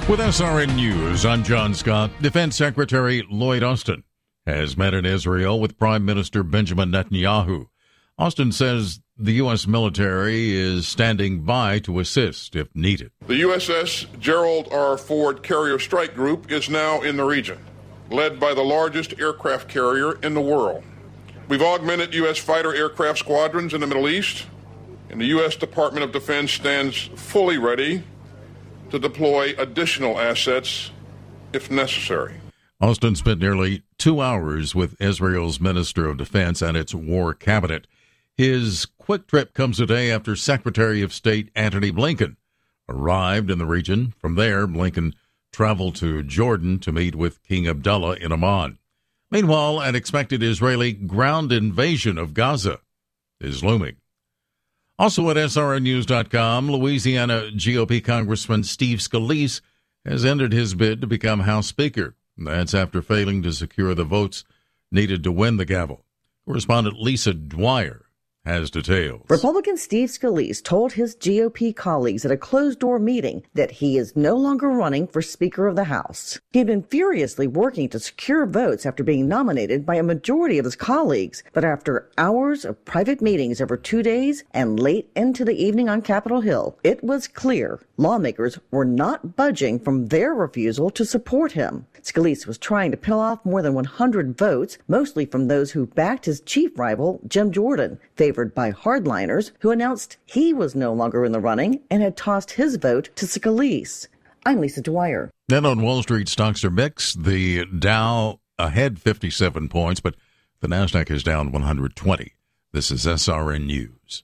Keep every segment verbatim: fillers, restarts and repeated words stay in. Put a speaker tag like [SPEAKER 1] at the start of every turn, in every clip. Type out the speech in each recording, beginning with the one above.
[SPEAKER 1] With S R N News, I'm John Scott. Defense Secretary Lloyd Austin has met in Israel with Prime Minister Benjamin Netanyahu. Austin says the U S military is standing by to assist if needed.
[SPEAKER 2] The U S S Gerald R. Ford Carrier Strike Group is now in the region, led by the largest aircraft carrier in the world. We've augmented U S fighter aircraft squadrons in the Middle East, and the U S Department of Defense stands fully ready to deploy additional assets if necessary.
[SPEAKER 1] Austin spent nearly two hours with Israel's Minister of Defense and its war cabinet. His quick trip comes a day after Secretary of State Antony Blinken arrived in the region. From there, Blinken traveled to Jordan to meet with King Abdullah in Amman. Meanwhile, an expected Israeli ground invasion of Gaza is looming. Also at S R N news dot com, Louisiana G O P Congressman Steve Scalise has ended his bid to become House Speaker. That's after failing to secure the votes needed to win the gavel. Correspondent Lisa Dwyer has details.
[SPEAKER 3] Republican Steve Scalise told his G O P colleagues at a closed-door meeting that he is no longer running for Speaker of the House. He had been furiously working to secure votes after being nominated by a majority of his colleagues, but after hours of private meetings over two days and late into the evening on Capitol Hill, it was clear lawmakers were not budging from their refusal to support him. Scalise was trying to peel off more than one hundred votes, mostly from those who backed his chief rival, Jim Jordan, favored by hardliners who announced he was no longer in the running and had tossed his vote to Scalise. I'm Lisa Dwyer.
[SPEAKER 1] Then on Wall Street, stocks are mixed. The Dow ahead fifty-seven points, but the Nasdaq is down one hundred twenty. This is S R N News.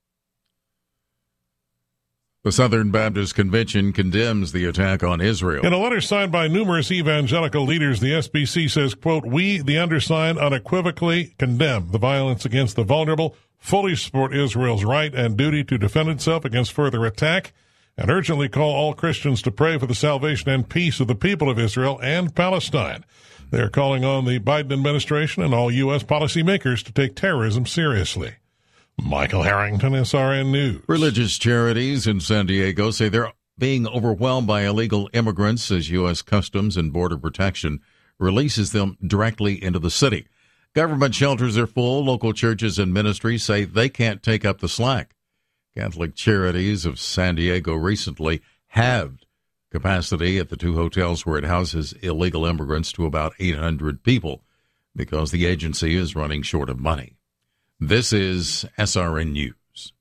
[SPEAKER 1] The Southern Baptist Convention condemns the attack on Israel.
[SPEAKER 4] In a letter signed by numerous evangelical leaders, the S B C says, quote, "We, the undersigned, unequivocally condemn the violence against the vulnerable, fully support Israel's right and duty to defend itself against further attack, and urgently call all Christians to pray for the salvation and peace of the people of Israel and Palestine." They are calling on the Biden administration and all U S policymakers to take terrorism seriously. Michael Harrington, S R N News.
[SPEAKER 1] Religious charities in San Diego say they're being overwhelmed by illegal immigrants as U S Customs and Border Protection releases them directly into the city. Government shelters are full. Local churches and ministries say they can't take up the slack. Catholic Charities of San Diego recently halved capacity at the two hotels where it houses illegal immigrants to about eight hundred people because the agency is running short of money. This is S R N News.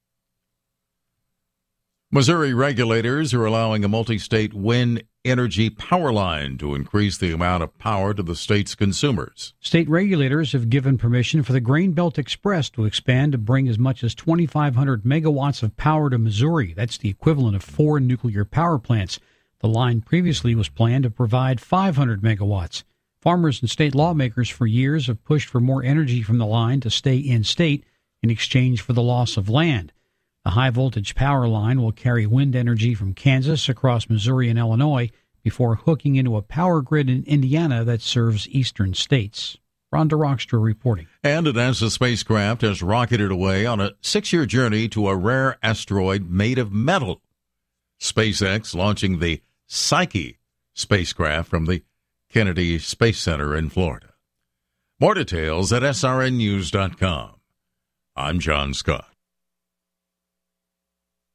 [SPEAKER 1] Missouri regulators are allowing a multi-state wind energy power line to increase the amount of power to the state's consumers.
[SPEAKER 5] State regulators have given permission for the Grain Belt Express to expand to bring as much as twenty-five hundred megawatts of power to Missouri. That's the equivalent of four nuclear power plants. The line previously was planned to provide five hundred megawatts. Farmers and state lawmakers for years have pushed for more energy from the line to stay in state in exchange for the loss of land. The high-voltage power line will carry wind energy from Kansas across Missouri and Illinois before hooking into a power grid in Indiana that serves eastern states. Rhonda Rockstra reporting.
[SPEAKER 1] And a NASA spacecraft has rocketed away on a six-year journey to a rare asteroid made of metal. SpaceX launching the Psyche spacecraft from the Kennedy Space Center in Florida. More details at S R N news dot com. I'm John Scott.